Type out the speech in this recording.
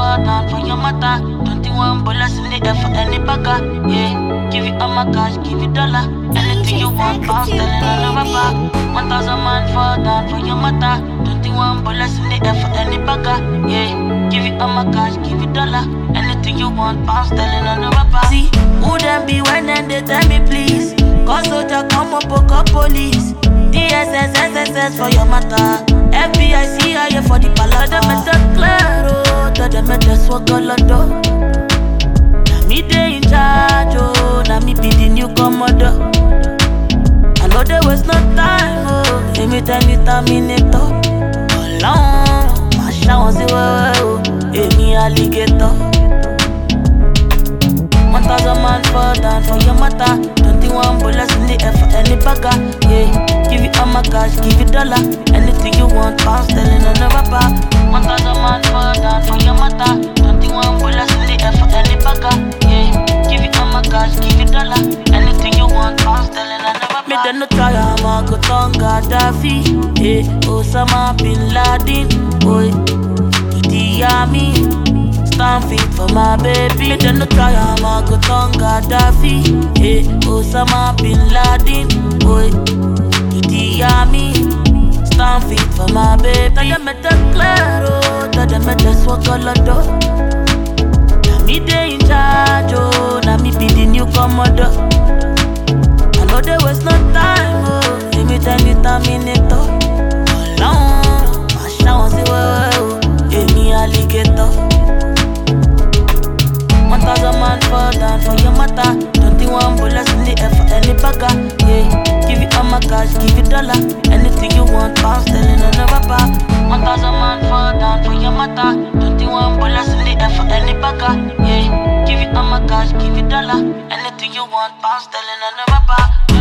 fall down for your matter. 21 bullets in the air for any bagger. Yeah, give it all my cash, give it dollar. Anything you want, pound sterling on the rapper. 1,000 man fall down for your matter. 21 bullets in the air for any bagger. Yeah, give it all my cash, give it dollar. Anything you want, pound sterling on the rapper. See, who them be when them they tell me please? Cause soldier come up, poke up police. DSS, SSS for your matter. FBI, CIA for the palada. Them at the claro, them at the swagolado. Now me they in charge, oh. Now me be the new commodore. I know there was no time, oh. Give me terminator. Alone, my shower was oh. Hey, me alligator. 1,000 man fall down for your matter. 21 bullets in the air for any bagger. Yeah, give it all my cash, give it dollar. Anything you want, pound sterling on the rapper. 1,000 man fall down for your matter. 21 bullets in the air for any bagger. Yeah, give it all my cash, give it dollar. Anything you want, pound sterling on the rapper. Me then no try, I'ma go Tonga Daffy. Yeah, Osama Bin Laden. Boy, Idi Amin. Stand fit for my baby. Me then no try, I'ma go Tonga Daffy. Hey, Osama Bin Laden. Boy, Idi Amin. Stand fit for my baby. Tell them at the claro, tell them at the swagolado. Now me they in charge, oh. Now me be the new commodore. I know there was no time, oh. Give me terminator. Alone, my shower was oh. Hey, me alligator. 1,000 man fall down for your matter. 21 bullets in the air for any bagger. Yeah, give it all my cash, give it dollar. Anything you want, pound sterling on the rapper. 1,000 man fall down for your matter. 21 bullets in the air for any bagger. Yeah, give it all my cash, give it dollar. Anything you want, pound sterling on the rapper.